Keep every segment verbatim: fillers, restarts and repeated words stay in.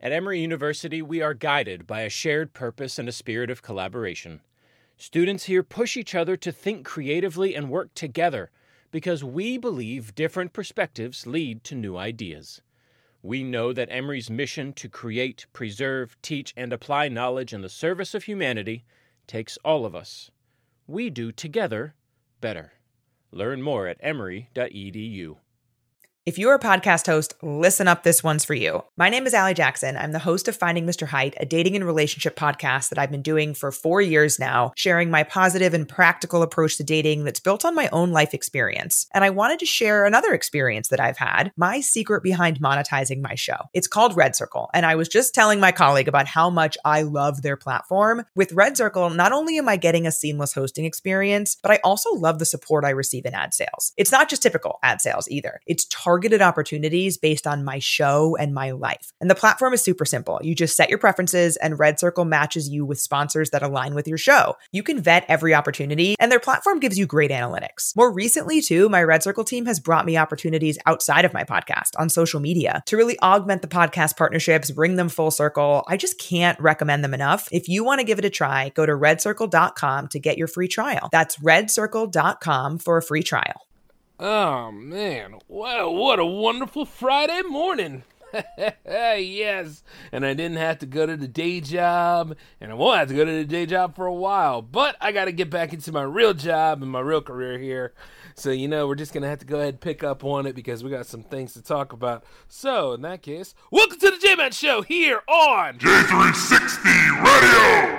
At Emory University, we are guided by a shared purpose and a spirit of collaboration. Students here push each other to think creatively and work together because we believe different perspectives lead to new ideas. We know that Emory's mission to create, preserve, teach, and apply knowledge in the service of humanity takes all of us. We do together better. Learn more at emory dot e d u. If you're a podcast host, listen up, this one's for you. My name is Allie Jackson. I'm the host of Finding Mister Height, a dating and relationship podcast that I've been doing for four years now, sharing my positive and practical approach to dating that's built on my own life experience. And I wanted to share another experience that I've had, my secret behind monetizing my show. It's called Red Circle, and I was just telling my colleague about how much I love their platform. With Red Circle, not only am I getting a seamless hosting experience, but I also love the support I receive in ad sales. It's not just typical ad sales either. It's targeted targeted opportunities based on my show and my life. And the platform is super simple. You just set your preferences and Red Circle matches you with sponsors that align with your show. You can vet every opportunity and their platform gives you great analytics. More recently too, my Red Circle team has brought me opportunities outside of my podcast on social media to really augment the podcast partnerships, bring them full circle. I just can't recommend them enough. If you want to give it a try, go to red circle dot com to get your free trial. That's red circle dot com for a free trial. Oh, man. Wow, what a wonderful Friday morning. Yes. And I didn't have to go to the day job, and I won't have to go to the day job for a while. But I got to get back into my real job and my real career here. So, you know, we're just going to have to go ahead and pick up on it because we got some things to talk about. So, in that case, welcome to the J-Man Show here on J three sixty Radio.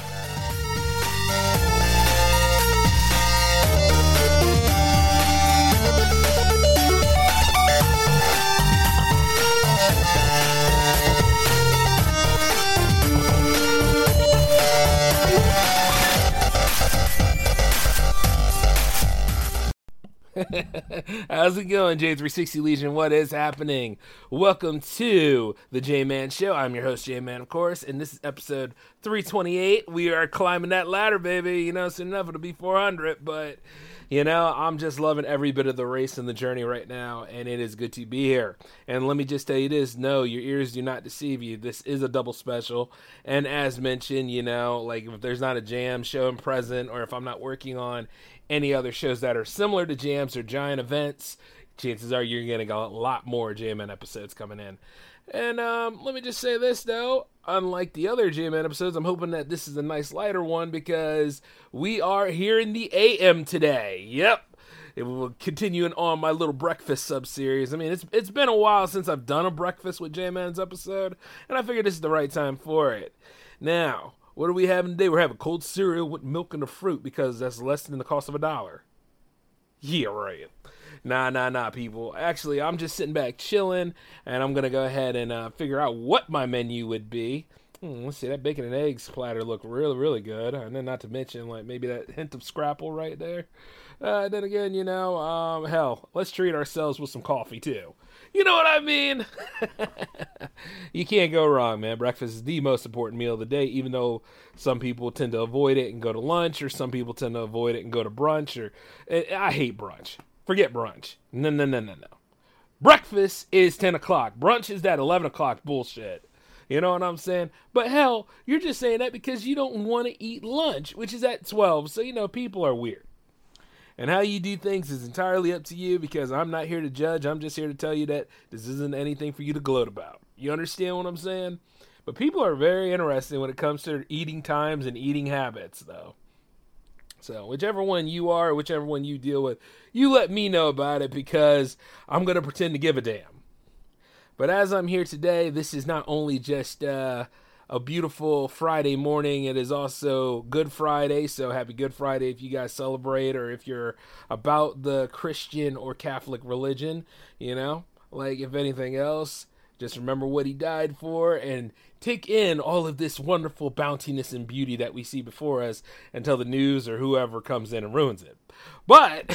How's it going, J three sixty Legion? What is happening? Welcome to the J-Man Show. I'm your host, J-Man, of course, and this is episode three twenty-eight. We are climbing that ladder, baby. You know, soon enough it'll be four hundred, but, you know, I'm just loving every bit of the race and the journey right now, and it is good to be here. And let me just tell you this, no, your ears do not deceive you. This is a double special, and as mentioned, you know, like if there's not a jam show present, or if I'm not working on any other shows that are similar to jams or giant events, chances are you're getting a lot more J-Man episodes coming in. And um, let me just say this, though. Unlike the other J-Man episodes, I'm hoping that this is a nice lighter one because we are here in the A M today. Yep. It will continuing on my little breakfast sub-series. I mean, it's it's been a while since I've done a breakfast with J-Man's episode, and I figured this is the right time for it. Now, what are we having today? We're having cold cereal with milk and a fruit because that's less than the cost of a dollar. Yeah, right. Nah, nah, nah, people. Actually, I'm just sitting back chilling, and I'm going to go ahead and uh, figure out what my menu would be. Hmm, let's see, that bacon and eggs platter look really, really good. And then not to mention, like, maybe that hint of scrapple right there. Uh, then again, you know, um, hell, let's treat ourselves with some coffee, too. You know what I mean? You can't go wrong, man. Breakfast is the most important meal of the day, even though some people tend to avoid it and go to lunch, or some people tend to avoid it and go to brunch. Or I hate brunch. Forget brunch. No, no, no, no, no. Breakfast is ten o'clock. Brunch is that eleven o'clock bullshit. You know what I'm saying? But hell, you're just saying that because you don't want to eat lunch, which is at twelve. So, you know, people are weird. And how you do things is entirely up to you because I'm not here to judge. I'm just here to tell you that this isn't anything for you to gloat about. You understand what I'm saying? But people are very interesting when it comes to their eating times and eating habits, though. So whichever one you are, whichever one you deal with, you let me know about it because I'm going to pretend to give a damn. But as I'm here today, this is not only just uh, a beautiful Friday morning, it is also Good Friday. So happy Good Friday if you guys celebrate or if you're about the Christian or Catholic religion, you know, like if anything else, just remember what he died for and take in all of this wonderful bountiness and beauty that we see before us until the news or whoever comes in and ruins it. But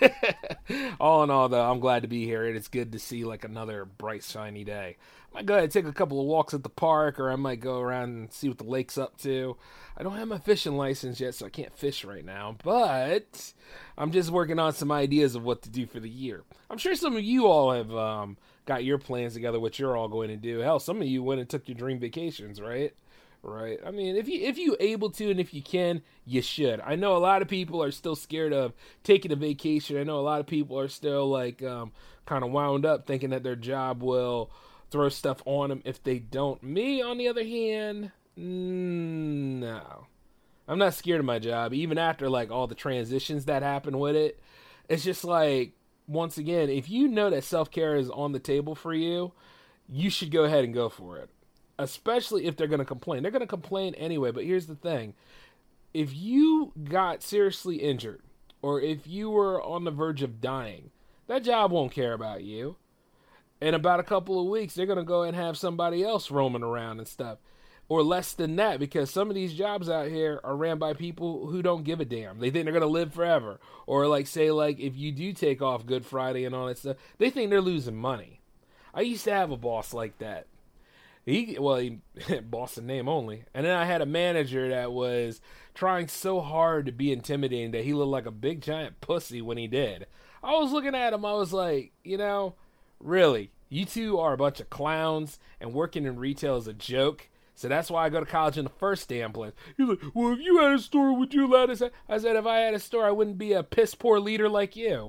all in all, though, I'm glad to be here, and it's good to see like another bright, shiny day. I might go ahead and take a couple of walks at the park, or I might go around and see what the lake's up to. I don't have my fishing license yet, so I can't fish right now, but I'm just working on some ideas of what to do for the year. I'm sure some of you all have um, got your plans together, what you're all going to do. Hell, some of you went and took your dream vacations, right? Right. I mean, if you if you able to and if you can, you should. I know a lot of people are still scared of taking a vacation. I know a lot of people are still like um, kind of wound up thinking that their job will throw stuff on them if they don't. Me, on the other hand, no. I'm not scared of my job, even after like all the transitions that happen with it. It's just like, once again, if you know that self-care is on the table for you, you should go ahead and go for it. Especially if they're going to complain. They're going to complain anyway, but here's the thing. If you got seriously injured, or if you were on the verge of dying, that job won't care about you. In about a couple of weeks, they're going to go and have somebody else roaming around and stuff. Or less than that, because some of these jobs out here are ran by people who don't give a damn. They think they're going to live forever. Or like, say, like, if you do take off Good Friday and all that stuff, they think they're losing money. I used to have a boss like that. He, well, he, boss in name only. And then I had a manager that was trying so hard to be intimidating that he looked like a big giant pussy when he did. I was looking at him, I was like, you know, really, you two are a bunch of clowns, and working in retail is a joke. So that's why I go to college in the first damn place. He's like, well, if you had a store, would you let us? I said, if I had a store, I wouldn't be a piss poor leader like you.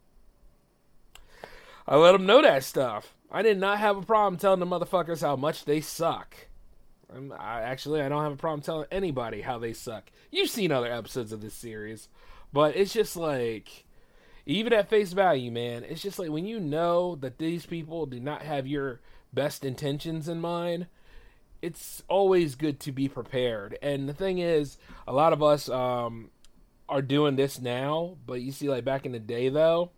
I let him know that stuff. I did not have a problem telling the motherfuckers how much they suck. I'm, I, actually, I don't have a problem telling anybody how they suck. You've seen other episodes of this series. But it's just like, even at face value, man, it's just like when you know that these people do not have your best intentions in mind, it's always good to be prepared. And the thing is, a lot of us um, are doing this now, but you see, like, back in the day, though,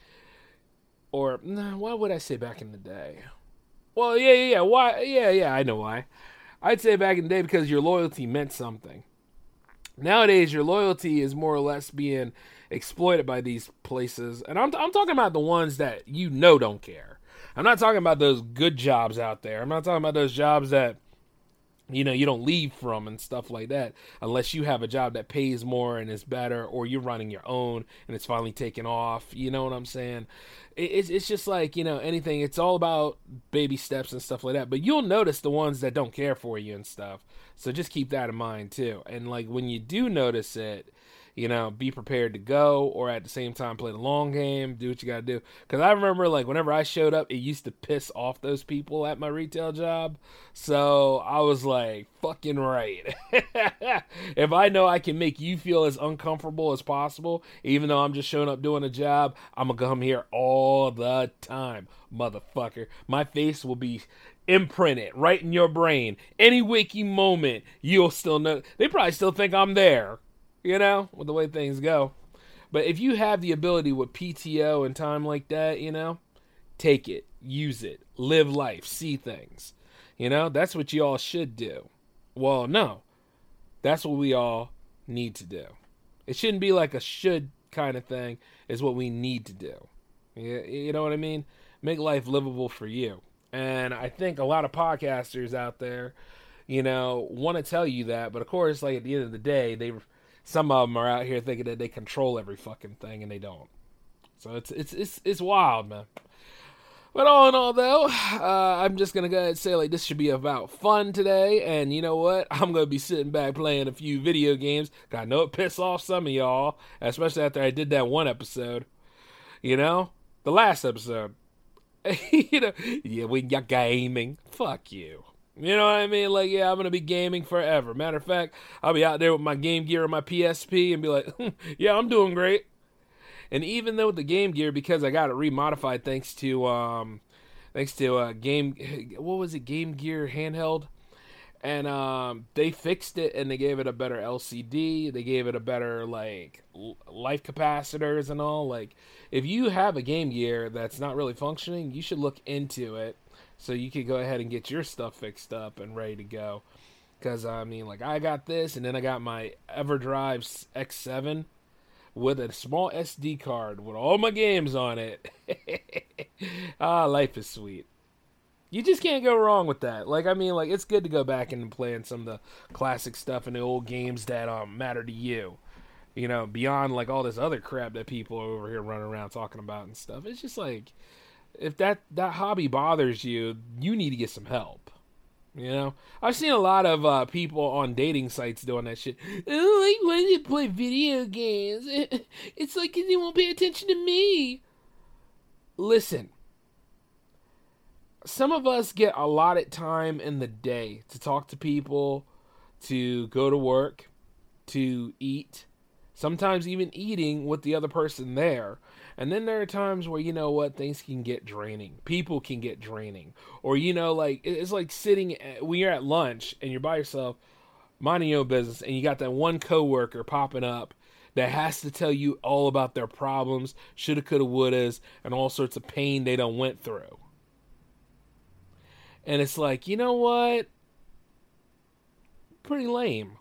or, nah, why would I say back in the day? Well, yeah, yeah, yeah, why? Yeah, yeah, I know why. I'd say back in the day because your loyalty meant something. Nowadays, your loyalty is more or less being exploited by these places. And I'm, I'm talking about the ones that you know don't care. I'm not talking about those good jobs out there. I'm not talking about those jobs that, you know, you don't leave from and stuff like that unless you have a job that pays more and is better, or you're running your own and it's finally taken off. You know what I'm saying? It's it's just like, you know, anything. It's all about baby steps and stuff like that. But you'll notice the ones that don't care for you and stuff. So just keep that in mind too. And like when you do notice it, you know, be prepared to go, or at the same time play the long game, do what you got to do. Because I remember, like, whenever I showed up, it used to piss off those people at my retail job. So I was like, fucking right. If I know I can make you feel as uncomfortable as possible, even though I'm just showing up doing a job, I'm going to come here all the time, motherfucker. My face will be imprinted right in your brain. Any waking moment, you'll still know. They probably still think I'm there. You know, with the way things go. But if you have the ability with P T O and time like that, you know, take it, use it, live life, see things. You know, that's what you all should do. Well, no, that's what we all need to do. It shouldn't be like a should kind of thing. It's what we need to do. You, you know what I mean? Make life livable for you. And I think a lot of podcasters out there, you know, want to tell you that. But of course, like at the end of the day, they some of them are out here thinking that they control every fucking thing, and they don't. So it's it's it's it's wild, man. But all in all, though, uh, I'm just gonna go ahead and say, like, this should be about fun today. And you know what? I'm gonna be sitting back playing a few video games. 'Cause I know it pissed off some of y'all, especially after I did that one episode. You know, the last episode. You know, yeah, when you're gaming, fuck you. You know what I mean? Like, yeah, I'm going to be gaming forever. Matter of fact, I'll be out there with my Game Gear and my P S P and be like, yeah, I'm doing great. And even though with the Game Gear, because I got it remodified thanks to, um, thanks to uh, Game, what was it, Game Gear handheld? And um, they fixed it and they gave it a better L C D. They gave it a better, like, life capacitors and all. Like, if you have a Game Gear that's not really functioning, you should look into it. So you could go ahead and get your stuff fixed up and ready to go. Because, I mean, like, I got this, and then I got my EverDrive X seven with a small S D card with all my games on it. Ah, life is sweet. You just can't go wrong with that. Like, I mean, like, it's good to go back and play some of the classic stuff and the old games that um matter to you. You know, beyond, like, all this other crap that people are over here running around talking about and stuff. It's just like... if that, that hobby bothers you, you need to get some help. You know, I've seen a lot of uh, people on dating sites doing that shit. Oh, I want to play video games. It's like they won't pay attention to me. Listen, some of us get allotted time in the day to talk to people, to go to work, to eat, sometimes even eating with the other person there. And then there are times where, you know what, things can get draining. People can get draining. Or, you know, like, it's like sitting, at, when you're at lunch and you're by yourself, minding your own business, and you got that one coworker popping up that has to tell you all about their problems, shoulda, coulda, wouldas, and all sorts of pain they done went through. And it's like, you know what? Pretty lame.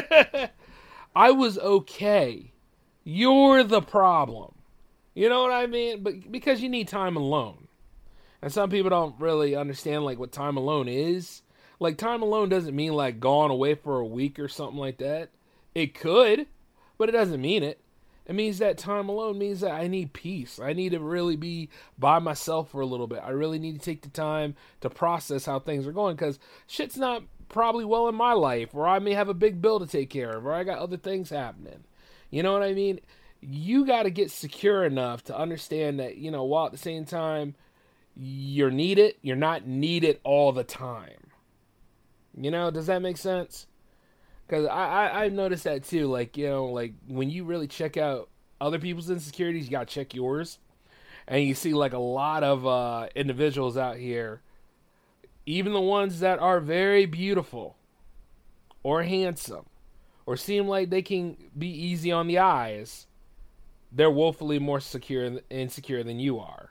I was okay. You're the problem. You know what I mean? But because you need time alone. And some people don't really understand like what time alone is. Like time alone doesn't mean like gone away for a week or something like that. It could, but it doesn't mean it. It means that time alone means that I need peace. I need to really be by myself for a little bit. I really need to take the time to process how things are going, because shit's not probably well in my life, or I may have a big bill to take care of, or I got other things happening. You know what I mean? You got to get secure enough to understand that, you know, while at the same time you're needed, you're not needed all the time. You know, does that make sense? Because I, I, I've noticed that too. Like, you know, like when you really check out other people's insecurities, you got to check yours. And you see like a lot of uh, individuals out here, even the ones that are very beautiful or handsome or seem like they can be easy on the eyes, they're woefully more secure and insecure than you are.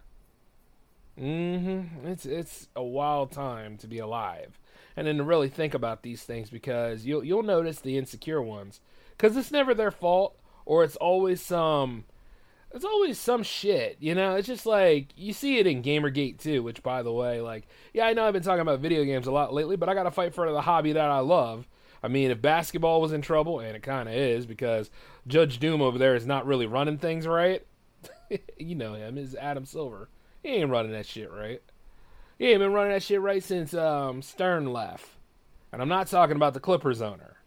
Mm-hmm. It's it's a wild time to be alive, and then to really think about these things, because you'll you'll notice the insecure ones, because it's never their fault, or it's always some, it's always some shit. You know, it's just like you see it in Gamergate too. Which, by the way, like, yeah, I know I've been talking about video games a lot lately, but I got to fight for the hobby that I love. I mean, if basketball was in trouble, and it kind of is, because Judge Doom over there is not really running things right. You know him, is Adam Silver. He ain't running that shit right. He ain't been running that shit right since um, Stern left. And I'm not talking about the Clippers owner.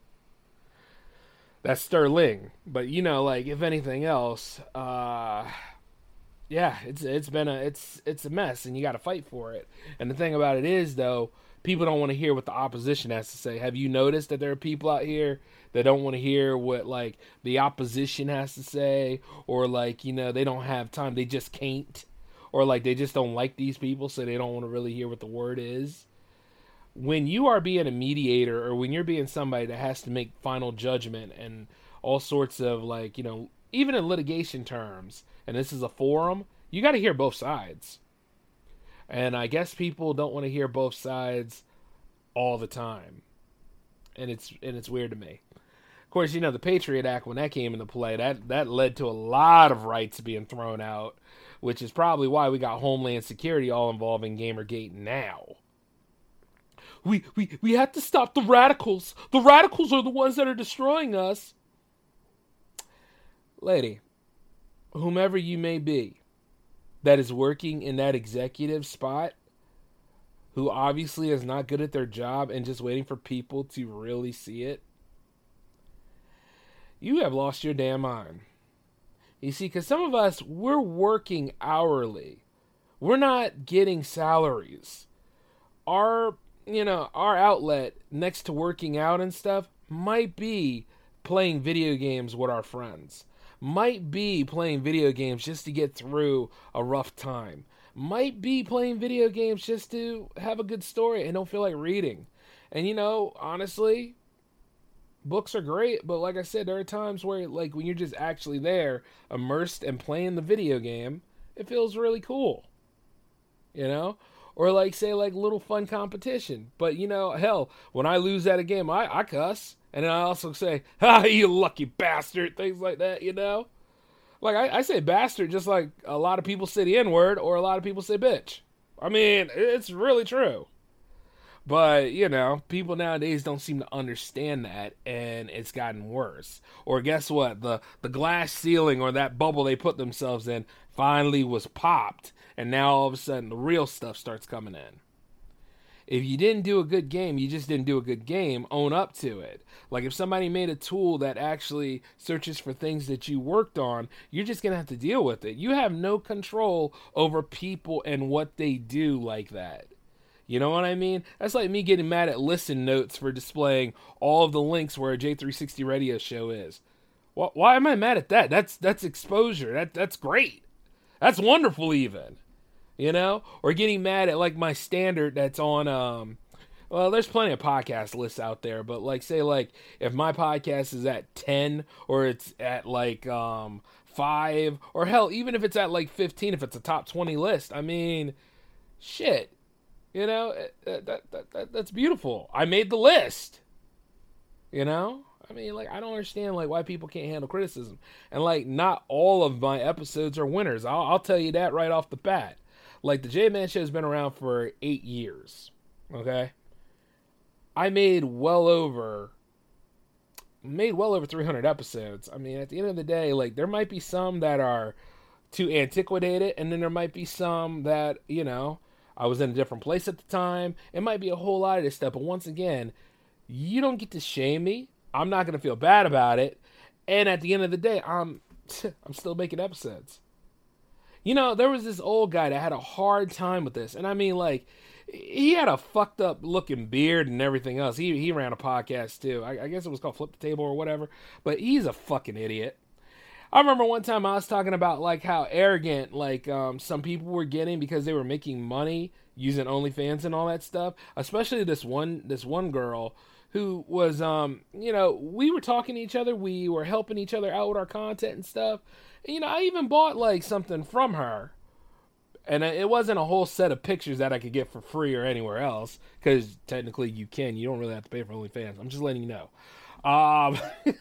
That's Sterling. But, you know, like, if anything else, uh, yeah, it's it's been a it's it's a mess, and you got to fight for it. And the thing about it is, though, people don't want to hear what the opposition has to say. Have you noticed that there are people out here that don't want to hear what, like, the opposition has to say? Or, like, you know, they don't have time. They just can't. Or, like, they just don't like these people, so they don't want to really hear what the word is. When you are being a mediator, or when you're being somebody that has to make final judgment and all sorts of, like, you know, even in litigation terms, and this is a forum, you got to hear both sides. And I guess people don't want to hear both sides all the time. And it's and it's weird to me. Of course, you know, the Patriot Act, when that came into play, that, that led to a lot of rights being thrown out, which is probably why we got Homeland Security all involved in Gamergate now. We, we, we have to stop the radicals. The radicals are the ones that are destroying us. Lady, whomever you may be, that is working in that executive spot, who obviously is not good at their job and just waiting for people to really see it, you have lost your damn mind. You see, because some of us, we're working hourly. We're not getting salaries. Our, you know, our outlet next to working out and stuff might be playing video games with our friends. Might be playing video games just to get through a rough time. Might be playing video games just to have a good story and don't feel like reading. And, you know, honestly, books are great, but like I said, there are times where, like, when you're just actually there, immersed and playing the video game, it feels really cool. You know? Or, like, say, like, little fun competition. But, you know, hell, when I lose at a game, I, I cuss. And then I also say, ah, you lucky bastard, things like that, you know? Like, I, I say bastard just like a lot of people say the N-word, or a lot of people say bitch. I mean, it's really true. But, you know, people nowadays don't seem to understand that, and it's gotten worse. Or guess what? The the glass ceiling or that bubble they put themselves in finally was popped, and now all of a sudden the real stuff starts coming in. If you didn't do a good game, you just didn't do a good game. Own up to it. Like if somebody made a tool that actually searches for things that you worked on, you're just going to have to deal with it. You have no control over people and what they do like that. You know what I mean? That's like me getting mad at Listen Notes for displaying all of the links where a J three sixty radio show is. Well, why am I mad at that? That's that's exposure. That That's great. That's wonderful even. You know? Or getting mad at like my standard that's on, um, well, there's plenty of podcast lists out there, but like say like if my podcast is at ten or it's at like um, five or hell, even if it's at like fifteen, if it's a top twenty list, I mean, shit. You know, that, that, that, that that's beautiful. I made the list. You know? I mean, like, I don't understand, like, why people can't handle criticism. And, like, not all of my episodes are winners. I'll, I'll tell you that right off the bat. Like, the J-Man Show has been around for eight years. Okay? I made well over... Made well over three hundred episodes. I mean, at the end of the day, like, there might be some that are too antiquated, and then there might be some that, you know... I was in a different place at the time. It might be a whole lot of this stuff. But once again, you don't get to shame me. I'm not going to feel bad about it. And at the end of the day, I'm I'm still making episodes. You know, there was this old guy that had a hard time with this. And I mean, like, he had a fucked up looking beard and everything else. He, he ran a podcast too. I, I guess it was called Flip the Table or whatever. But he's a fucking idiot. I remember one time I was talking about like how arrogant like um, some people were getting because they were making money using OnlyFans and all that stuff. Especially this one this one girl who was um you know we were talking to each other, we were helping each other out with our content and stuff. And, you know I even bought like something from her, and it wasn't a whole set of pictures that I could get for free or anywhere else because technically you can. You don't really have to pay for OnlyFans. I'm just letting you know. Um.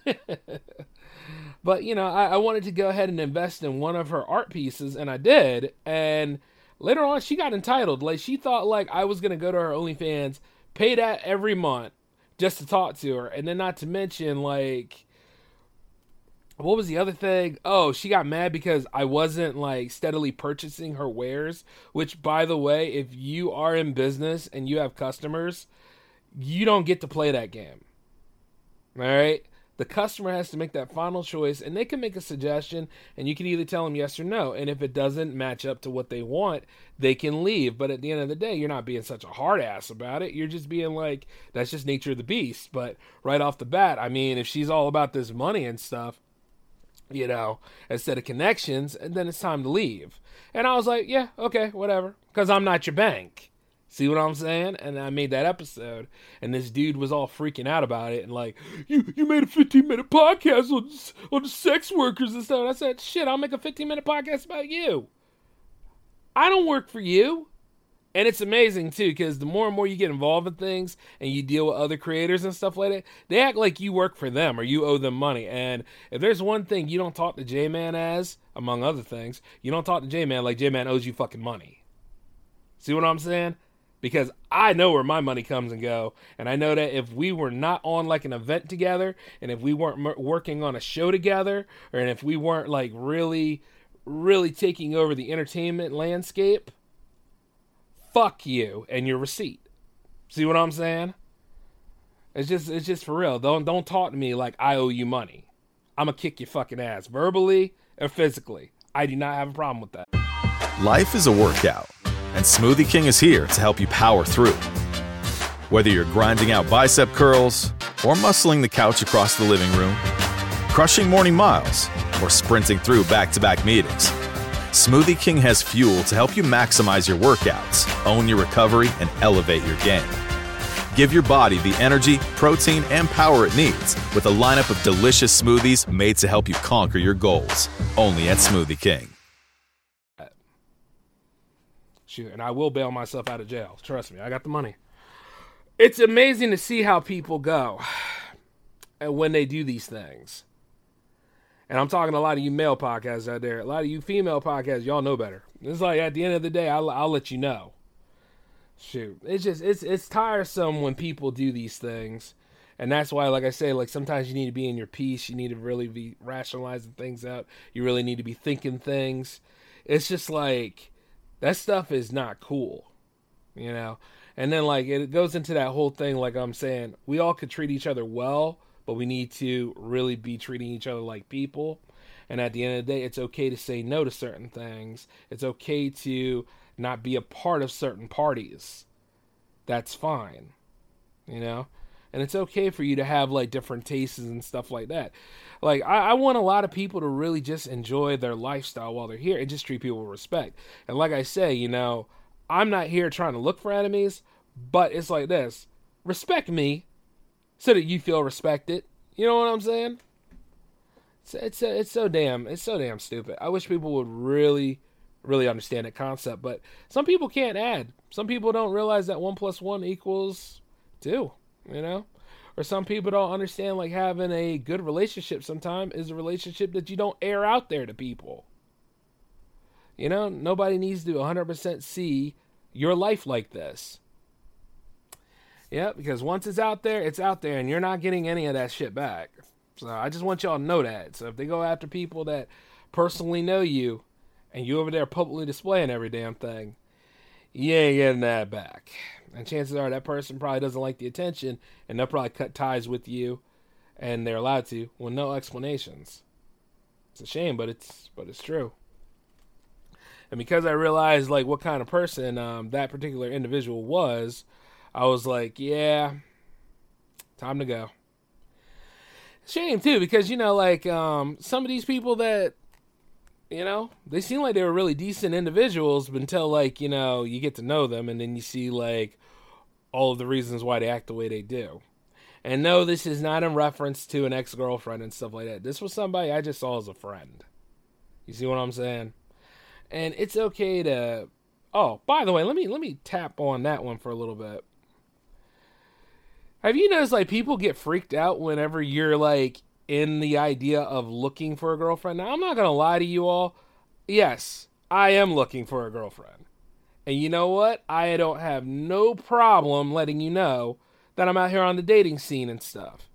But, you know, I, I wanted to go ahead and invest in one of her art pieces, and I did. And later on, she got entitled. Like, she thought, like, I was going to go to her OnlyFans, pay that every month just to talk to her. And then not to mention, like, what was the other thing? Oh, she got mad because I wasn't, like, steadily purchasing her wares. Which, by the way, if you are in business and you have customers, you don't get to play that game. All right? The customer has to make that final choice, and they can make a suggestion, and you can either tell them yes or no. And if it doesn't match up to what they want, they can leave. But at the end of the day, you're not being such a hard ass about it. You're just being like, that's just nature of the beast. But right off the bat, I mean, if she's all about this money and stuff, you know, instead of connections, and then it's time to leave. And I was like, yeah, okay, whatever, because I'm not your bank. See what I'm saying? And I made that episode, and this dude was all freaking out about it, and like, you you made a fifteen minute podcast on on the sex workers and stuff. And I said, shit, I'll make a fifteen minute podcast about you. I don't work for you. And it's amazing too, because the more and more you get involved in things, and you deal with other creators and stuff like that, they act like you work for them or you owe them money. And if there's one thing you don't talk to J-Man as, among other things, you don't talk to J-Man like J-Man owes you fucking money. See what I'm saying? Because I know where my money comes and go. And I know that if we were not on like an event together, and if we weren't m- working on a show together, or and if we weren't like really, really taking over the entertainment landscape, fuck you and your receipt. See what I'm saying? It's just, it's just for real. Don't, don't talk to me like I owe you money. I'm gonna kick your fucking ass, verbally or physically. I do not have a problem with that. Life is a workout, and Smoothie King is here to help you power through. Whether you're grinding out bicep curls or muscling the couch across the living room, crushing morning miles, or sprinting through back-to-back meetings, Smoothie King has fuel to help you maximize your workouts, own your recovery, and elevate your game. Give your body the energy, protein, and power it needs with a lineup of delicious smoothies made to help you conquer your goals. Only at Smoothie King. Shoot, and I will bail myself out of jail. Trust me, I got the money. It's amazing to see how people go and when they do these things. And I'm talking to a lot of you male podcasts out there. A lot of you female podcasts, y'all know better. It's like at the end of the day, I'll, I'll let you know. shoot, it's just it's it's tiresome when people do these things, and that's why, like I say, like sometimes you need to be in your peace. You need to really be rationalizing things out. You really need to be thinking things. It's just like that stuff is not cool, you know. And then like it goes into that whole thing. Like I'm saying, we all could treat each other well, but we need to really be treating each other like people. And at the end of the day, it's okay to say no to certain things. It's okay to not be a part of certain parties. That's fine, you know? And it's okay for you to have like different tastes and stuff like that. Like I, I want a lot of people to really just enjoy their lifestyle while they're here and just treat people with respect. And like I say, you know, I'm not here trying to look for enemies, but it's like this. Respect me so that you feel respected. You know what I'm saying? It's it's it's so damn it's so damn stupid. I wish people would really really understand that concept, but some people can't add. Some people don't realize that one plus one equals two, you know? Or some people don't understand like having a good relationship sometimes is a relationship that you don't air out there to people. You know, nobody needs to one hundred percent see your life like this. Yeah, because once it's out there, it's out there, and you're not getting any of that shit back. So I just want y'all to know that. So if they go after people that personally know you, and you over there publicly displaying every damn thing, you ain't getting that back. And chances are that person probably doesn't like the attention, and they'll probably cut ties with you, and they're allowed to, with no explanations. It's a shame, but it's but it's true. And because I realized like what kind of person um, that particular individual was, I was like, yeah, time to go. Shame too, because you know, like um, some of these people that, you know, they seem like they were really decent individuals until like, you know, you get to know them and then you see like all of the reasons why they act the way they do. And no, this is not in reference to an ex-girlfriend and stuff like that. This was somebody I just saw as a friend. You see what I'm saying? And it's okay to, oh, by the way, let me let me tap on that one for a little bit. Have you noticed, like, people get freaked out whenever you're, like, in the idea of looking for a girlfriend? Now, I'm not going to lie to you all. Yes, I am looking for a girlfriend. And you know what? I don't have no problem letting you know that I'm out here on the dating scene and stuff.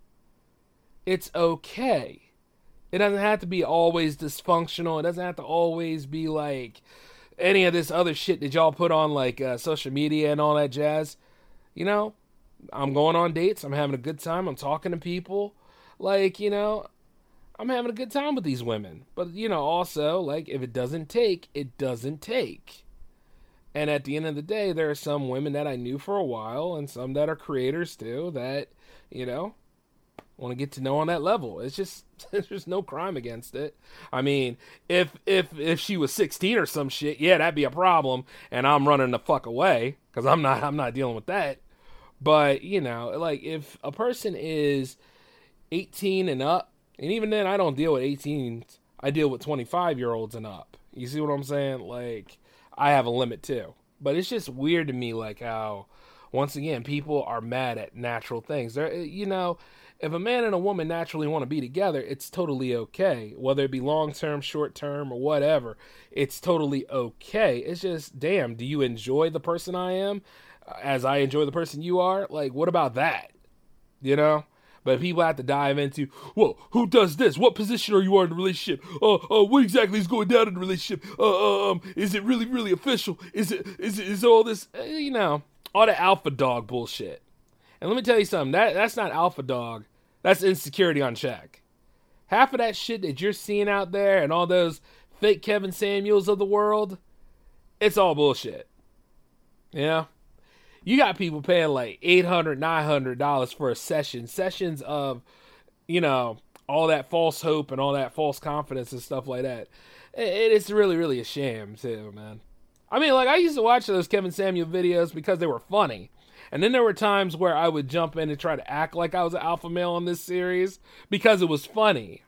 It's okay. It doesn't have to be always dysfunctional. It doesn't have to always be, like, any of this other shit that y'all put on, like, uh, social media and all that jazz. You know? I'm going on dates. I'm having a good time. I'm talking to people. Like, you know, I'm having a good time with these women. But, you know, also, like, if it doesn't take, it doesn't take. And at the end of the day, there are some women that I knew for a while and some that are creators, too, that, you know, want to get to know on that level. It's just, there's no crime against it. I mean, if if if she was sixteen or some shit, yeah, that'd be a problem. And I'm running the fuck away because I'm not, I'm not dealing with that. But, you know, like, if a person is eighteen and up, and even then, I don't deal with eighteens, I deal with twenty-five-year-olds and up. You see what I'm saying? Like, I have a limit, too. But it's just weird to me, like, how, once again, people are mad at natural things. They're, you know, if a man and a woman naturally want to be together, it's totally okay. Whether it be long-term, short-term, or whatever, it's totally okay. It's just, damn, do you enjoy the person I am as I enjoy the person you are? Like, what about that? You know? But people have to dive into, well, who does this? What position are you in the relationship? Uh, uh, what exactly is going down in the relationship? Uh, um, is it really, really official? Is it, is it, is all this, uh, you know, all the alpha dog bullshit. And let me tell you something, that that's not alpha dog. That's insecurity on check. Half of that shit that you're seeing out there and all those fake Kevin Samuels of the world, it's all bullshit. You know? You got people paying like eight hundred dollars, nine hundred dollars for a session. Sessions of, you know, all that false hope and all that false confidence and stuff like that. It, it's really, really a shame, too, man. I mean, like, I used to watch those Kevin Samuel videos because they were funny. And then there were times where I would jump in and try to act like I was an alpha male on this series because it was funny.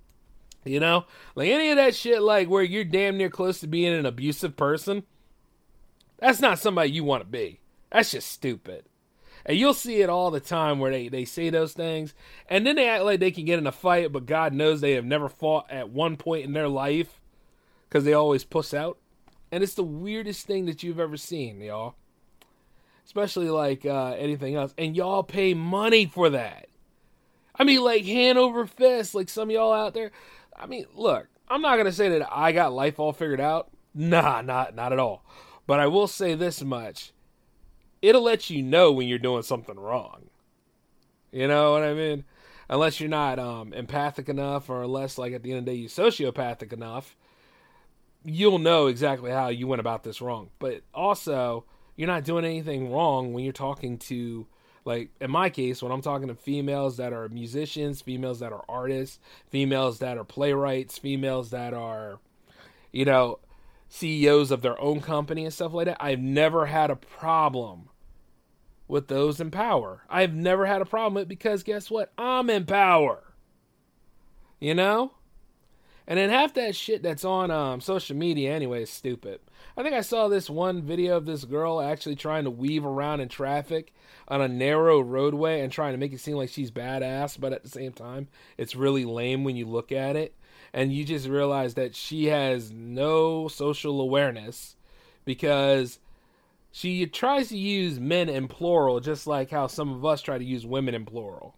You know? Like, any of that shit, like, where you're damn near close to being an abusive person, that's not somebody you want to be. That's just stupid. And you'll see it all the time where they, they say those things, and then they act like they can get in a fight, but God knows they have never fought at one point in their life because they always puss out. And it's the weirdest thing that you've ever seen, y'all. especially like uh, anything else. And y'all pay money for that. I mean, like hand over fist, like some of y'all out there. I mean, look, I'm not gonna say that I got life all figured out. Nah, not not at all. But I will say this much: it'll let you know when you're doing something wrong. You know what I mean? Unless you're not um, empathic enough, or unless, like, at the end of the day, you're sociopathic enough, you'll know exactly how you went about this wrong. But also, you're not doing anything wrong when you're talking to, like, in my case, when I'm talking to females that are musicians, females that are artists, females that are playwrights, females that are, you know, C E Os of their own company and stuff like that, I've never had a problem with those in power. I've never had a problem with it because guess what? I'm in power. You know? And then half that shit that's on um, social media anyway is stupid. I think I saw this one video of this girl actually trying to weave around in traffic on a narrow roadway and trying to make it seem like she's badass, but at the same time, it's really lame when you look at it. And you just realize that she has no social awareness because she tries to use men in plural just like how some of us try to use women in plural.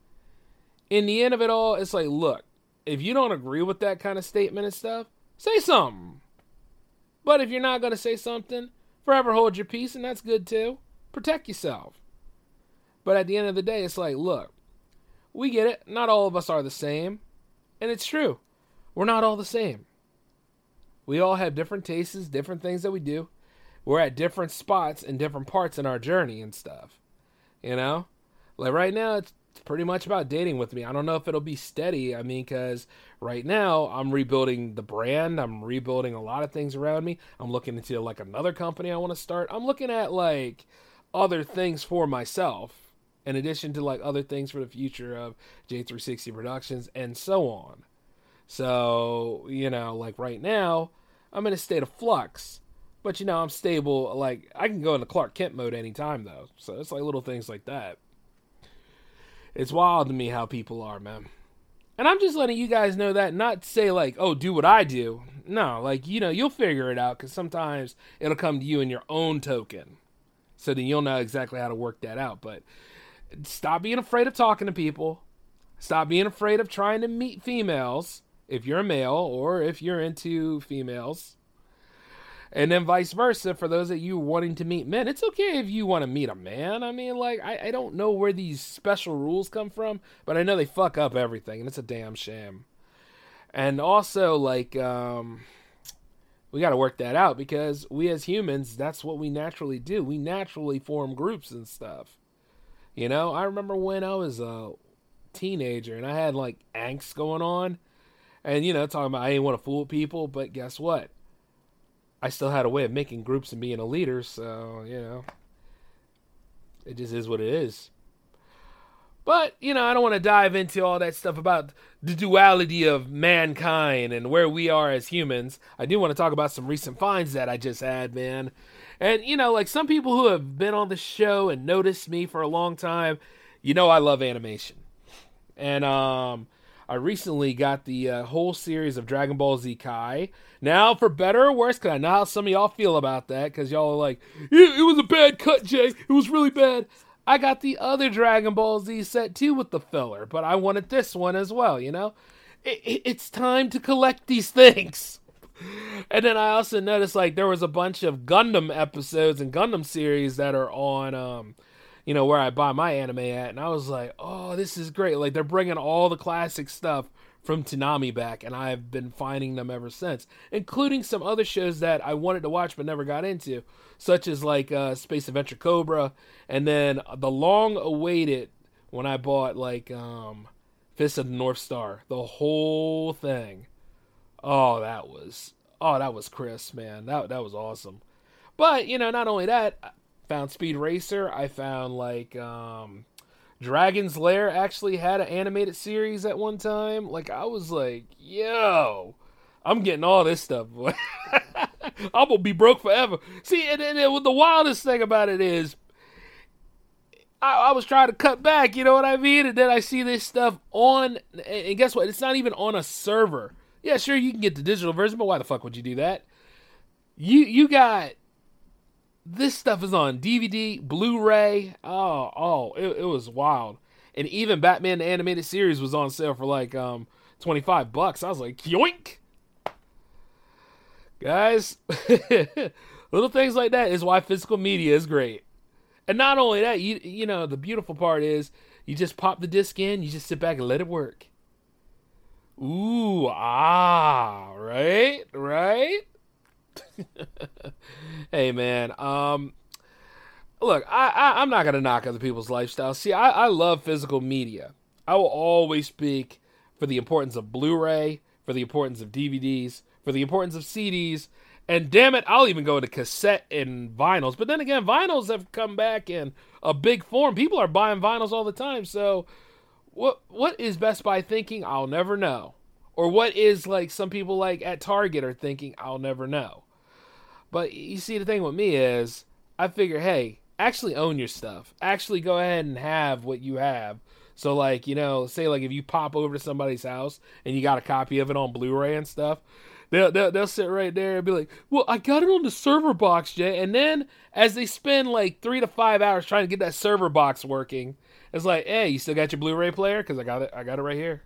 In the end of it all, it's like, look, if you don't agree with that kind of statement and stuff, say something. But if you're not going to say something, forever hold your peace, and that's good too. Protect yourself. But at the end of the day, it's like, look, we get it. Not all of us are the same. And it's true. We're not all the same. We all have different tastes, different things that we do. We're at different spots and different parts in our journey and stuff. You know? Like right now, it's pretty much about dating with me. I don't know if it'll be steady. I mean, because right now, I'm rebuilding the brand. I'm rebuilding a lot of things around me. I'm looking into like another company I want to start. I'm looking at like other things for myself. In addition to like other things for the future of J three sixty Productions and so on. So, you know, like right now, I'm in a state of flux. But, you know, I'm stable. Like, I can go into Clark Kent mode anytime, though. So it's like little things like that. It's wild to me how people are, man. And I'm just letting you guys know that, not to say, like, oh, do what I do. No, like, you know, you'll figure it out. Because sometimes it'll come to you in your own token. So then you'll know exactly how to work that out. But stop being afraid of talking to people. Stop being afraid of trying to meet females. If you're a male or if you're into females. And then vice versa, for those of you wanting to meet men, it's okay if you want to meet a man. I mean, like, I, I don't know where these special rules come from, but I know they fuck up everything, and it's a damn shame. And also, like, um, we got to work that out, because we as humans, that's what we naturally do. We naturally form groups and stuff. You know, I remember when I was a teenager, and I had, like, angst going on, and, you know, talking about I didn't want to fool people, but guess what? I still had a way of making groups and being a leader, so, you know, it just is what it is. But, you know, I don't want to dive into all that stuff about the duality of mankind and where we are as humans. I do want to talk about some recent finds that I just had, man. And, you know, like some people who have been on the show and noticed me for a long time, you know I love animation. And, um... I recently got the uh, whole series of Dragon Ball Z Kai. Now, for better or worse, because I know how some of y'all feel about that, because y'all are like, it, it was a bad cut, Jay. It was really bad. I got the other Dragon Ball Z set, too, with the filler, but I wanted this one as well, you know? It, it, it's time to collect these things. And then I also noticed, like, there was a bunch of Gundam episodes and Gundam series that are on, um... you know, where I buy my anime at, and I was like, oh, this is great. Like, they're bringing all the classic stuff from Toonami back, and I've been finding them ever since, including some other shows that I wanted to watch but never got into, such as, like, uh, Space Adventure Cobra, and then the long-awaited, when I bought, like, um, Fist of the North Star, the whole thing. Oh, that was, oh, that was crisp, man. That, that was awesome. But, you know, not only that, found Speed Racer. I found, like, um, Dragon's Lair actually had an animated series at one time. Like, I was like, yo, I'm getting all this stuff, boy. I'm going to be broke forever. See, and, and, and the wildest thing about it is, I, I was trying to cut back, you know what I mean? And then I see this stuff on, and guess what? It's not even on a server. Yeah, sure, you can get the digital version, but why the fuck would you do that? You, you got this stuff is on D V D, Blu-ray. Oh, oh, it, it was wild. And even Batman the Animated Series was on sale for like um twenty-five bucks. I was like, yoink! Guys, little things like that is why physical media is great. And not only that, you you know, the beautiful part is you just pop the disc in, you just sit back and let it work. Ooh, ah, right? Right? Hey, man, um... Look, I, I, I'm not going to knock other people's lifestyles. See, I, I love physical media. I will always speak for the importance of Blu-ray, for the importance of D V Ds, for the importance of C Ds, and damn it, I'll even go into cassette and vinyls. But then again, vinyls have come back in a big form. People are buying vinyls all the time, so what what is Best Buy thinking? I'll never know. Or what is, like, some people like at Target are thinking? I'll never know. But you see, the thing with me is, I figure, hey, actually own your stuff. Actually go ahead and have what you have. So, like, you know, say, like, if you pop over to somebody's house and you got a copy of it on Blu-ray and stuff, they'll, they'll, they'll sit right there and be like, well, I got it on the server box, Jay. And then as they spend, like, three to five hours trying to get that server box working, it's like, hey, you still got your Blu-ray player? Because I got it. I got it right here.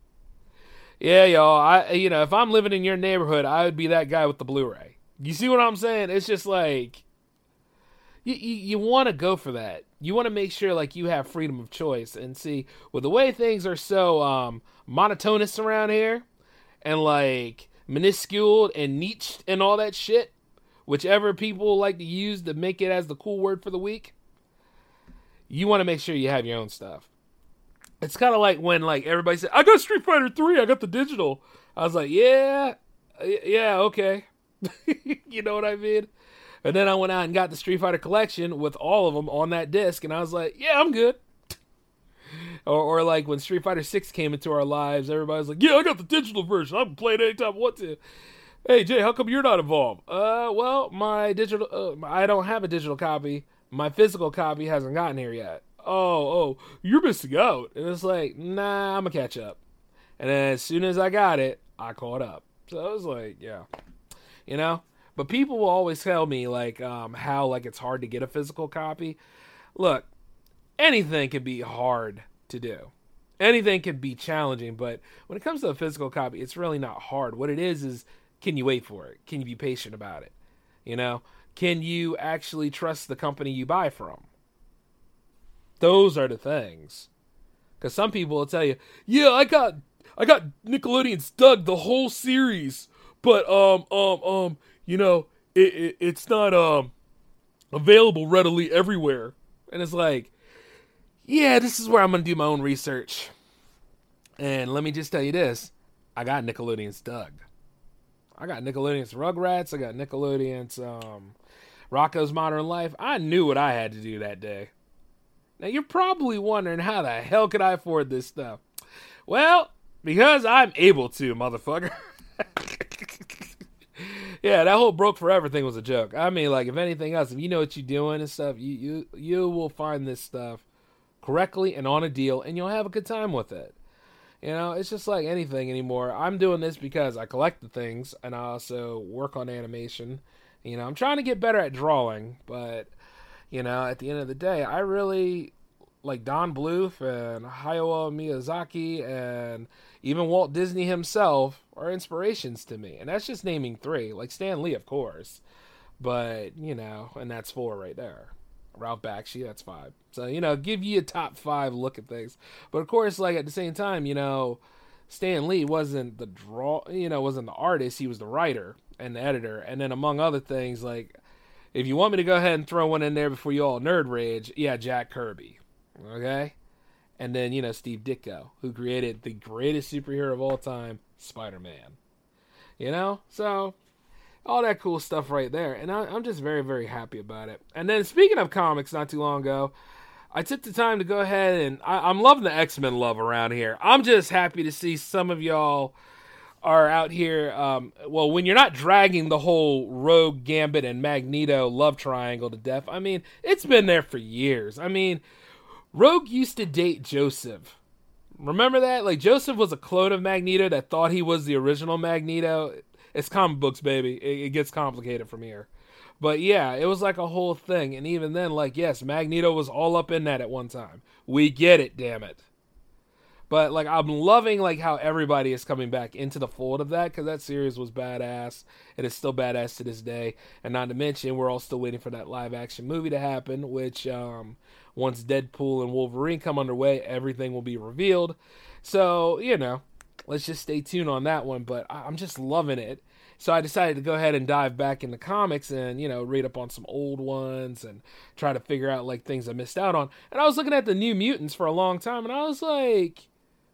Yeah, y'all. I, you know, if I'm living in your neighborhood, I would be that guy with the Blu-ray. You see what I'm saying? It's just like... You, you, you want to go for that. You want to make sure, like, you have freedom of choice. And see, with the way things are so um, monotonous around here, and, like, minuscule and niched and all that shit, whichever people like to use to make it as the cool word for the week, you want to make sure you have your own stuff. It's kind of like when, like, everybody said, I got Street Fighter three, I got the digital. I was like, yeah, yeah, okay. You know what I mean? And then I went out and got the Street Fighter collection with all of them on that disc, and I was like, yeah, I'm good. or, or like when Street Fighter six came into our lives, everybody was like, yeah, I got the digital version. I can play it anytime I want to. Hey, Jay, how come you're not involved? Uh, well, my digital, uh, I don't have a digital copy. My physical copy hasn't gotten here yet. Oh, oh, you're missing out. And it's like, nah, I'm going to catch up. And then as soon as I got it, I caught up. So I was like, yeah, you know? But people will always tell me, like, um, how, like, it's hard to get a physical copy. Look, anything can be hard to do. Anything can be challenging, but when it comes to a physical copy, it's really not hard. What it is is, can you wait for it? Can you be patient about it? You know? Can you actually trust the company you buy from? Those are the things. Because some people will tell you, yeah, I got I got Nickelodeon's Doug, the whole series, but, um, um, um, you know, it, it it's not um available readily everywhere. And it's like, yeah, this is where I'm going to do my own research. And let me just tell you this. I got Nickelodeon's Doug. I got Nickelodeon's Rugrats. I got Nickelodeon's um, Rocko's Modern Life. I knew what I had to do that day. Now, you're probably wondering, how the hell could I afford this stuff? Well, because I'm able to, motherfucker. Yeah, that whole broke forever thing was a joke. I mean, like, if anything else, if you know what you're doing and stuff, you you you will find this stuff correctly and on a deal, and you'll have a good time with it. You know, it's just like anything anymore. I'm doing this because I collect the things, and I also work on animation. You know, I'm trying to get better at drawing, but, you know, at the end of the day, I really, like Don Bluth and Hayao Miyazaki and even Walt Disney himself are inspirations to me. And that's just naming three. Like Stan Lee, of course. But, you know, and that's four right there. Ralph Bakshi, that's five. So, you know, give you a top five look at things. But, of course, like, at the same time, you know, Stan Lee wasn't the draw, you know, wasn't the artist. He was the writer and the editor. And then, among other things, like, if you want me to go ahead and throw one in there before you all nerd rage, yeah, Jack Kirby. Okay? And then, you know, Steve Ditko, who created the greatest superhero of all time, Spider-Man. You know? So, all that cool stuff right there. And I, I'm just very, very happy about it. And then, speaking of comics, not too long ago, I took the time to go ahead and... I, I'm loving the X-Men love around here. I'm just happy to see some of y'all are out here... Um, well, when you're not dragging the whole Rogue, Gambit, and Magneto love triangle to death, I mean, it's been there for years. I mean... Rogue used to date Joseph. Remember that? Like, Joseph was a clone of Magneto that thought he was the original Magneto. It's comic books, baby. It, it gets complicated from here. But yeah, it was like a whole thing. And even then, like, yes, Magneto was all up in that at one time. We get it, damn it. But, like, I'm loving, like, how everybody is coming back into the fold of that, because that series was badass. It is still badass to this day. And not to mention, we're all still waiting for that live-action movie to happen, which, um, once Deadpool and Wolverine come underway, everything will be revealed. So, you know, let's just stay tuned on that one. But I'm just loving it. So I decided to go ahead and dive back into comics and, you know, read up on some old ones and try to figure out, like, things I missed out on. And I was looking at the New Mutants for a long time, and I was like...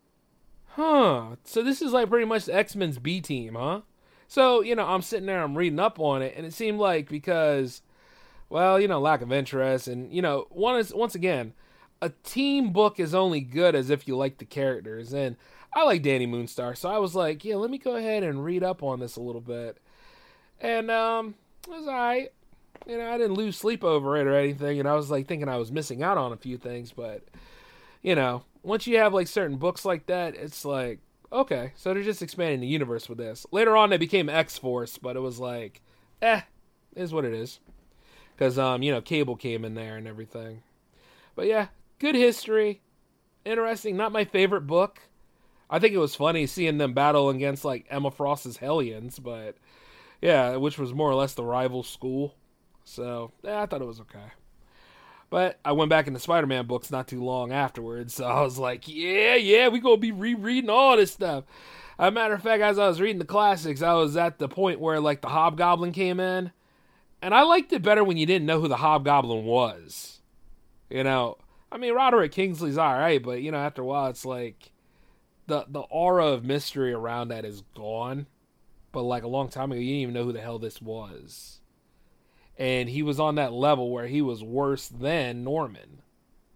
Huh. So this is like pretty much the X-Men's B team, huh? So, you know, I'm sitting there, I'm reading up on it, and it seemed like because, well, you know, lack of interest, and, you know, one is, once again, a team book is only good as if you like the characters, and I like Danny Moonstar, so I was like, yeah, let me go ahead and read up on this a little bit. And, um, it was alright. You know, I didn't lose sleep over it or anything, and I was, like, thinking I was missing out on a few things, but, you know, once you have, like, certain books like that, it's like, okay, so they're just expanding the universe with this. Later on, they became X-Force, but it was like, eh, is what it is. Because, um, you know, Cable came in there and everything. But, yeah, good history. Interesting. Not my favorite book. I think it was funny seeing them battle against, like, Emma Frost's Hellions, but, yeah, which was more or less the rival school. So, yeah, I thought it was okay. But I went back into Spider-Man books not too long afterwards, so I was like, yeah, yeah, we gonna be rereading all this stuff. As a matter of fact, as I was reading the classics, I was at the point where, like, the Hobgoblin came in, and I liked it better when you didn't know who the Hobgoblin was. You know, I mean, Roderick Kingsley's alright, but, you know, after a while, it's like, the, the aura of mystery around that is gone. But, like, a long time ago, you didn't even know who the hell this was. And he was on that level where he was worse than Norman.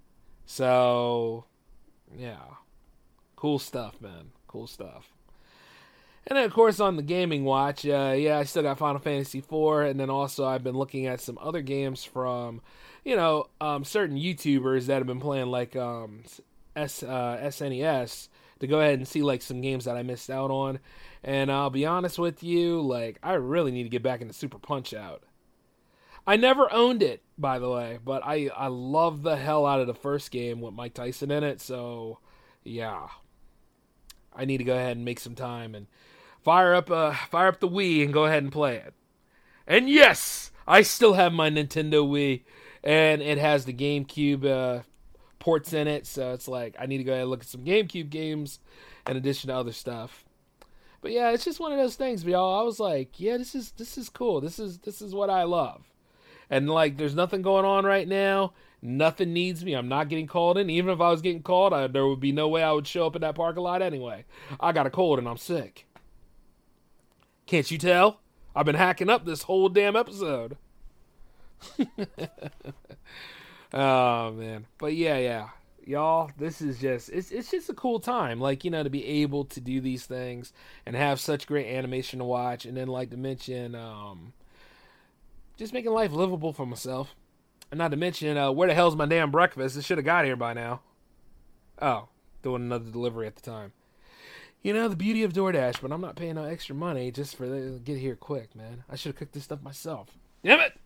So, yeah. Cool stuff, man. Cool stuff. And then, of course, on the gaming watch, uh, yeah, I still got Final Fantasy four. And then also I've been looking at some other games from, you know, um, certain YouTubers that have been playing, like, um, S, uh, S N E S to go ahead and see, like, some games that I missed out on. And I'll be honest with you, like, I really need to get back into Super Punch-Out! I never owned it, by the way, but I, I love the hell out of the first game with Mike Tyson in it, so, yeah. I need to go ahead and make some time and fire up uh, fire up the Wii and go ahead and play it. And yes, I still have my Nintendo Wii, and it has the GameCube uh, ports in it, so it's like, I need to go ahead and look at some GameCube games in addition to other stuff. But yeah, it's just one of those things, y'all. I was like, yeah, this is this is cool. This is this is what I love. And, like, there's nothing going on right now. Nothing needs me. I'm not getting called in. Even if I was getting called, I, there would be no way I would show up in that parking lot anyway. I got a cold and I'm sick. Can't you tell? I've been hacking up this whole damn episode. Oh, man. But, yeah, yeah. Y'all, this is just, it's it's just a cool time. Like, you know, to be able to do these things and have such great animation to watch. And then, like, to mention, um... just making life livable for myself. And not to mention, uh, where the hell's my damn breakfast? It should have got here by now. Oh, doing another delivery at the time. You know, the beauty of DoorDash, but I'm not paying no extra money just for the get here quick, man. I should have cooked this stuff myself. Damn it!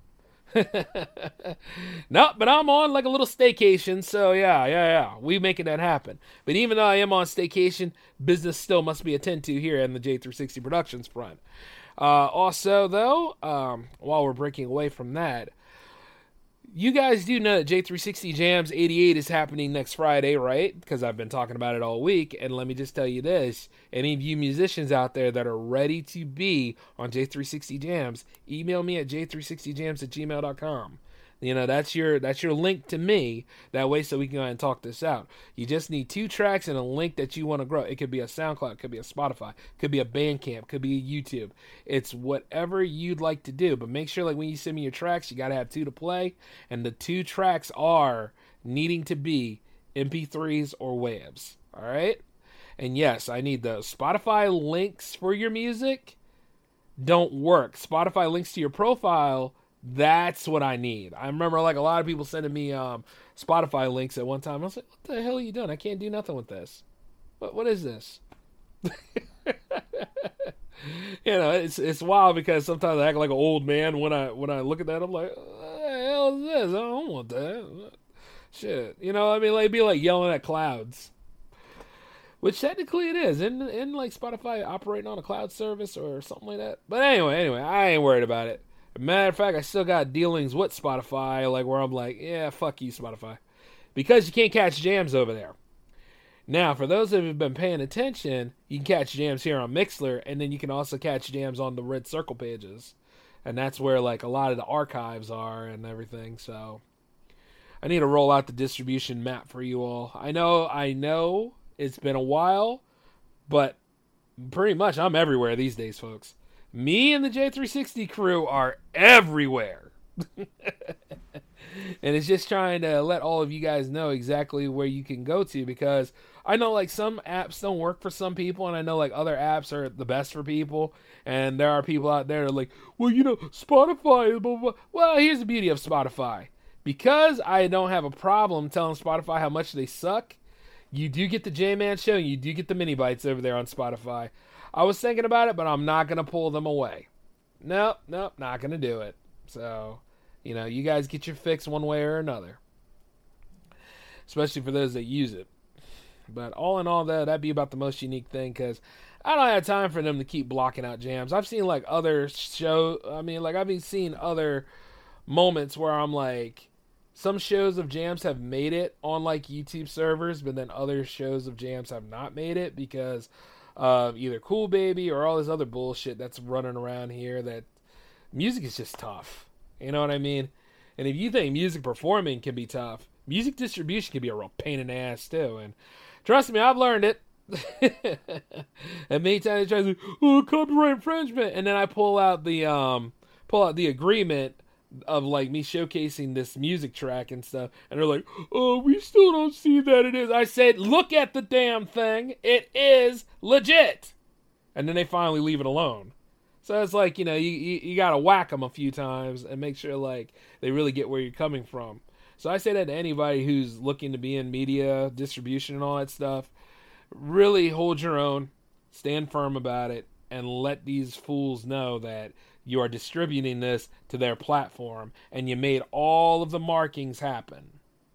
No, but I'm on like a little staycation, so yeah, yeah, yeah. We making that happen. But even though I am on staycation, business still must be attended to here in the J three sixty Productions front. Uh, also, though, um, while we're breaking away from that, you guys do know that J three sixty Jams eighty-eight is happening next Friday, right? Because I've been talking about it all week. And let me just tell you this. Any of you musicians out there that are ready to be on J three sixty Jams, email me at j three sixty jams at gmail dot com. You know, that's your that's your link to me. That way so we can go ahead and talk this out. You just need two tracks and a link that you want to grow. It could be a SoundCloud, it could be a Spotify, could be a Bandcamp, could be a YouTube. It's whatever you'd like to do. But make sure, like, when you send me your tracks, you got to have two to play. And the two tracks are needing to be M P threes or waves. All right? And yes, I need the Spotify links for your music. Don't work. Spotify links to your profile, that's what I need. I remember, like, a lot of people sending me um, Spotify links at one time. I was like, what the hell are you doing? I can't do nothing with this. What What is this? You know, it's it's wild because sometimes I act like an old man when I when I look at that. I'm like, what the hell is this? I don't want that. Shit, you know, I mean, like, it'd be like yelling at clouds, which technically it is. Isn't, isn't like Spotify operating on a cloud service or something like that? But anyway, anyway, I ain't worried about it. Matter of fact, I still got dealings with Spotify, like where I'm like, yeah, fuck you, Spotify, because you can't catch jams over there. Now, for those that have been paying attention, you can catch jams here on Mixlr, and then you can also catch jams on the Red Circle pages. And that's where, like, a lot of the archives are and everything. So, I need to roll out the distribution map for you all. I know, I know it's been a while, but pretty much I'm everywhere these days, folks. Me and the J three sixty crew are everywhere. And it's just trying to let all of you guys know exactly where you can go to, because I know, like, some apps don't work for some people, and I know, like, other apps are the best for people, and there are people out there that are like, well, you know, Spotify, blah, blah. Well, here's the beauty of Spotify. Because I don't have a problem telling Spotify how much they suck, you do get the J-Man Show, and you do get the mini bites over there on Spotify. I was thinking about it, but I'm not going to pull them away. Nope, nope, not going to do it. So, you know, you guys get your fix one way or another. Especially for those that use it. But all in all, though, that'd be about the most unique thing, because I don't have time for them to keep blocking out jams. I've seen, like, other show. I mean, like, I've been seeing other moments where I'm like, some shows of jams have made it on, like, YouTube servers, but then other shows of jams have not made it because of either Cool Baby or all this other bullshit that's running around here. That music is just tough. You know what I mean? And if you think music performing can be tough, music distribution can be a real pain in the ass, too. And trust me, I've learned it. And many times they try to say, oh, copyright infringement. And then I pull out the um, pull out the agreement of, like, me showcasing this music track and stuff. And they're like, oh, we still don't see that it is. I said, look at the damn thing. It is legit. And then they finally leave it alone. So it's like, you know, you, you, you got to whack them a few times and make sure, like, they really get where you're coming from. So I say that to anybody who's looking to be in media, distribution, and all that stuff. Really hold your own, stand firm about it, and let these fools know that you are distributing this to their platform, and you made all of the markings happen.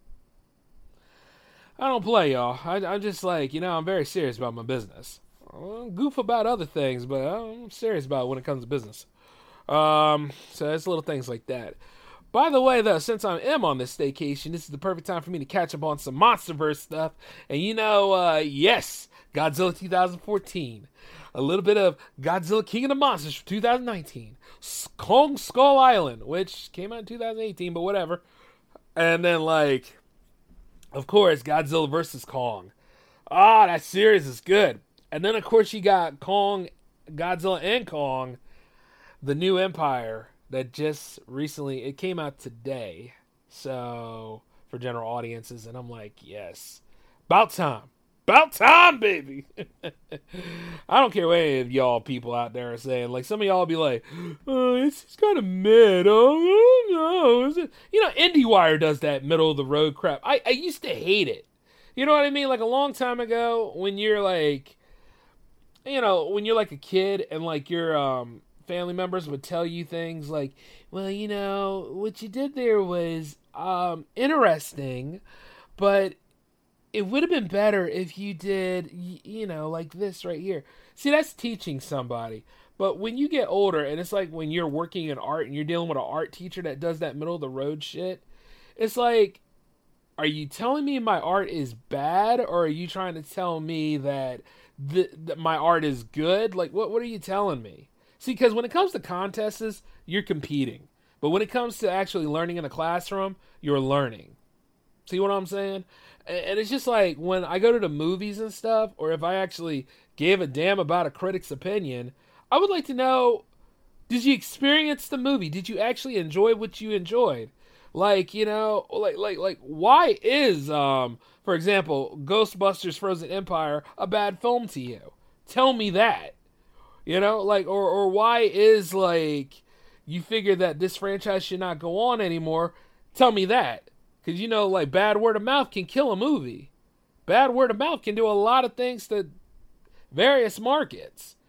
I don't play, y'all. I, I'm just like, you know, I'm very serious about my business. I'm goof about other things, but I'm serious about it when it comes to business. Um, so it's little things like that. By the way, though, since I am on this staycation, this is the perfect time for me to catch up on some MonsterVerse stuff. And you know, uh, yes, Godzilla twenty fourteen. A little bit of Godzilla King of the Monsters from two thousand nineteen. Kong Skull Island, which came out in two thousand eighteen, but whatever. And then, like, of course, Godzilla versus Kong. Ah, that series is good. And then, of course, you got Kong, Godzilla and Kong, The New Empire, that just recently, it came out today, so, for general audiences, and I'm like, yes, about time, about time, baby. I don't care what any of y'all people out there are saying. Like, some of y'all be like, oh, it's, it's kind of mid, oh, no, is it? You know, IndieWire does that middle-of-the-road crap. I, I used to hate it. You know what I mean? Like, a long time ago, when you're, like, you know, when you're, like, a kid, and, like, you're, um, family members would tell you things like, well, you know, what you did there was um, interesting, but it would have been better if you did, you know, like this right here. See, that's teaching somebody. But when you get older, and it's like when you're working in art and you're dealing with an art teacher that does that middle of the road shit, it's like, are you telling me my art is bad, or are you trying to tell me that, the, that my art is good? Like, what what are you telling me? See, because when it comes to contests, you're competing. But when it comes to actually learning in a classroom, you're learning. See what I'm saying? And it's just like when I go to the movies and stuff, or if I actually gave a damn about a critic's opinion, I would like to know, did you experience the movie? Did you actually enjoy what you enjoyed? Like, you know, like, like, like, why is, um, for example, Ghostbusters Frozen Empire a bad film to you? Tell me that. You know, like, or, or why is, like, you figure that this franchise should not go on anymore? Tell me that. Because, you know, like, bad word of mouth can kill a movie. Bad word of mouth can do a lot of things to various markets.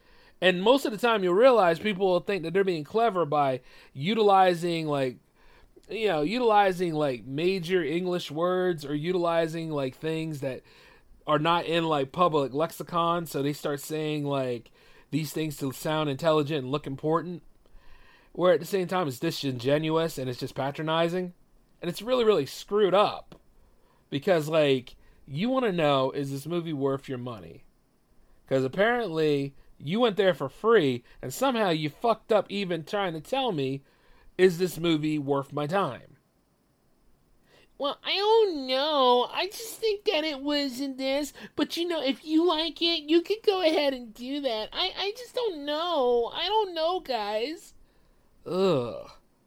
And most of the time you'll realize people will think that they're being clever by utilizing like, you know, utilizing like major English words or utilizing like things that are not in like public lexicon. So they start saying like these things to sound intelligent and look important. Where at the same time it's disingenuous and it's just patronizing. And it's really, really screwed up. Because like, you want to know, is this movie worth your money? Because apparently you went there for free and somehow you fucked up even trying to tell me, is this movie worth my time? Well, I don't know. I just think that it wasn't this. But, you know, if you like it, you could go ahead and do that. I, I just don't know. I don't know, guys. Ugh.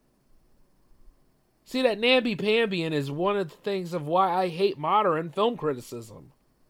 See, that namby-pambying is one of the things of why I hate modern film criticism.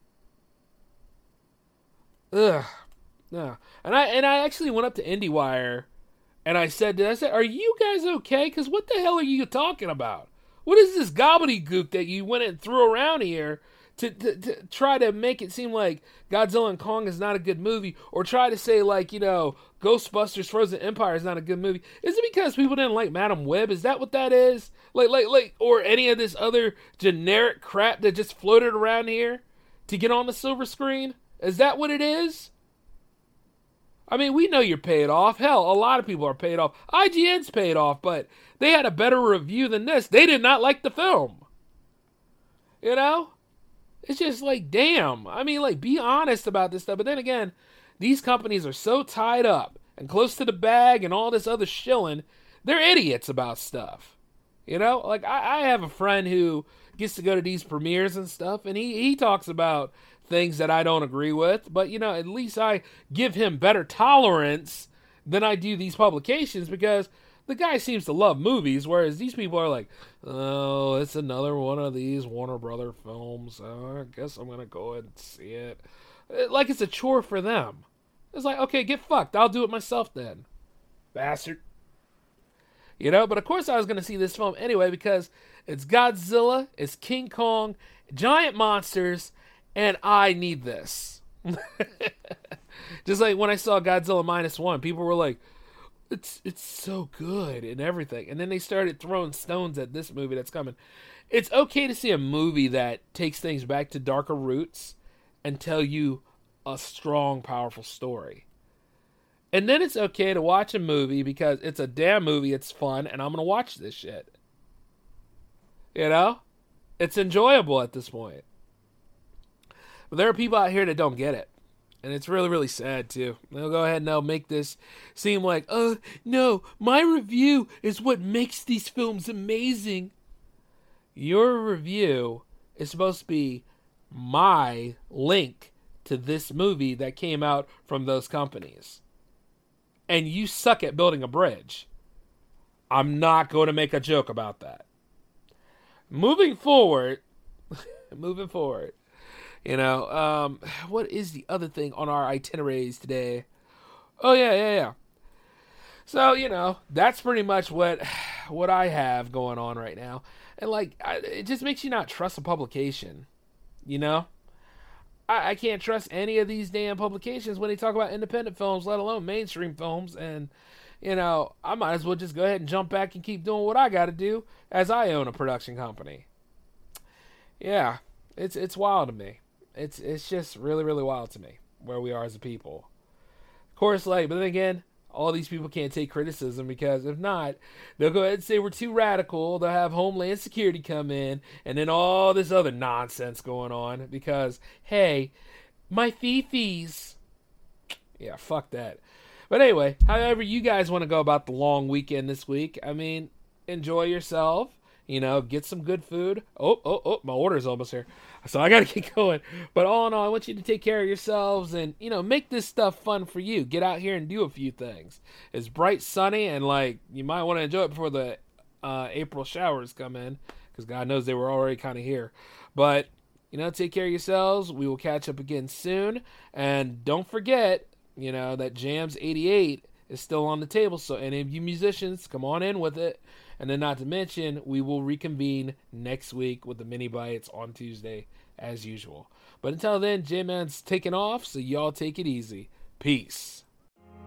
Ugh. Yeah. And I and I actually went up to IndieWire and I said, I said, are you guys okay? Because what the hell are you talking about? What is this gobbledygook that you went and threw around here to, to, to try to make it seem like Godzilla and Kong is not a good movie, or try to say like, you know, Ghostbusters Frozen Empire is not a good movie? Is it because people didn't like Madam Web? Is that what that is? Like, like, like, or any of this other generic crap that just floated around here to get on the silver screen? Is that what it is? I mean, we know you're paid off. Hell, a lot of people are paid off. I G N's paid off, but they had a better review than this. They did not like the film. You know? It's just like, damn. I mean, like, be honest about this stuff. But then again, these companies are so tied up and close to the bag and all this other shilling, they're idiots about stuff. You know? Like, I, I have a friend who gets to go to these premieres and stuff, and he, he talks about things that I don't agree with, but, you know, at least I give him better tolerance than I do these publications, because the guy seems to love movies, whereas these people are like, oh, it's another one of these Warner Brother films. Uh, I guess I'm going to go ahead and see it. Like it's a chore for them. It's like, okay, get fucked. I'll do it myself then. Bastard. You know, but of course I was going to see this film anyway, because it's Godzilla, it's King Kong, giant monsters, and I need this. Just like when I saw Godzilla Minus One, people were like, it's it's so good and everything. And then they started throwing stones at this movie that's coming. It's okay to see a movie that takes things back to darker roots and tell you a strong, powerful story. And then it's okay to watch a movie because it's a damn movie, it's fun, and I'm going to watch this shit. You know? It's enjoyable at this point. But there are people out here that don't get it. And it's really, really sad, too. They'll go ahead and they'll make this seem like, oh, no, my review is what makes these films amazing. Your review is supposed to be my link to this movie that came out from those companies. And you suck at building a bridge. I'm not going to make a joke about that. Moving forward, moving forward, you know, um, what is the other thing on our itineraries today? Oh, yeah, yeah, yeah. So, you know, that's pretty much what what I have going on right now. And, like, I, it just makes you not trust a publication, you know? I, I can't trust any of these damn publications when they talk about independent films, let alone mainstream films. And, you know, I might as well just go ahead and jump back and keep doing what I got to do as I own a production company. Yeah, it's it's wild to me. It's it's just really, really wild to me where we are as a people. Of course, like, but then again, all these people can't take criticism, because if not, they'll go ahead and say we're too radical. They'll have Homeland Security come in, and then all this other nonsense going on because, hey, my fee-fees. Yeah, fuck that. But anyway, however you guys want to go about the long weekend this week, I mean, enjoy yourself. You know, get some good food. Oh, oh, oh, my order's almost here. So I got to get going. But all in all, I want you to take care of yourselves and, you know, make this stuff fun for you. Get out here and do a few things. It's bright, sunny, and, like, you might want to enjoy it before the uh, April showers come in, because God knows they were already kind of here. But, you know, take care of yourselves. We will catch up again soon. And don't forget, you know, that Jams eighty-eight is still on the table. So any of you musicians, come on in with it. And then not to mention, we will reconvene next week with the mini bites on Tuesday as usual. But until then, J-Man's taking off, so y'all take it easy. Peace.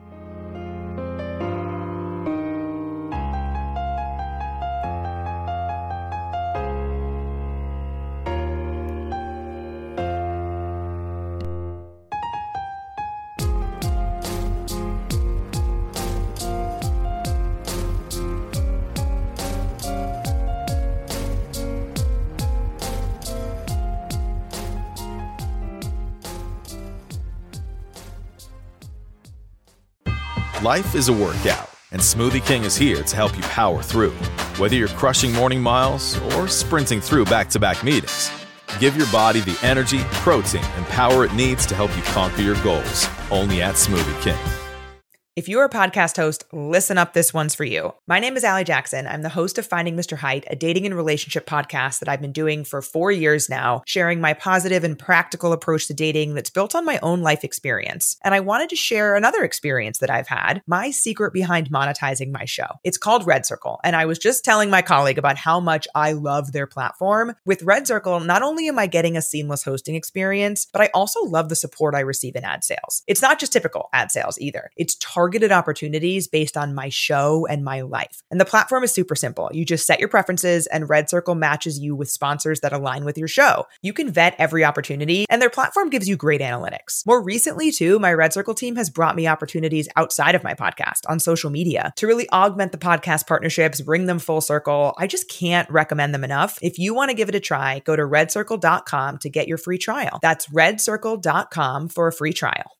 Life is a workout, and Smoothie King is here to help you power through. Whether you're crushing morning miles or sprinting through back-to-back meetings, give your body the energy, protein, and power it needs to help you conquer your goals. Only at Smoothie King. If you're a podcast host, listen up, this one's for you. My name is Allie Jackson. I'm the host of Finding Mister Height, a dating and relationship podcast that I've been doing for four years now, sharing my positive and practical approach to dating that's built on my own life experience. And I wanted to share another experience that I've had, my secret behind monetizing my show. It's called Red Circle, and I was just telling my colleague about how much I love their platform. With Red Circle, not only am I getting a seamless hosting experience, but I also love the support I receive in ad sales. It's not just typical ad sales either. It's targeted opportunities based on my show and my life. And the platform is super simple. You just set your preferences and Red Circle matches you with sponsors that align with your show. You can vet every opportunity and their platform gives you great analytics. More recently too, my Red Circle team has brought me opportunities outside of my podcast on social media to really augment the podcast partnerships, bring them full circle. I just can't recommend them enough. If you want to give it a try, go to red circle dot com to get your free trial. That's red circle dot com for a free trial.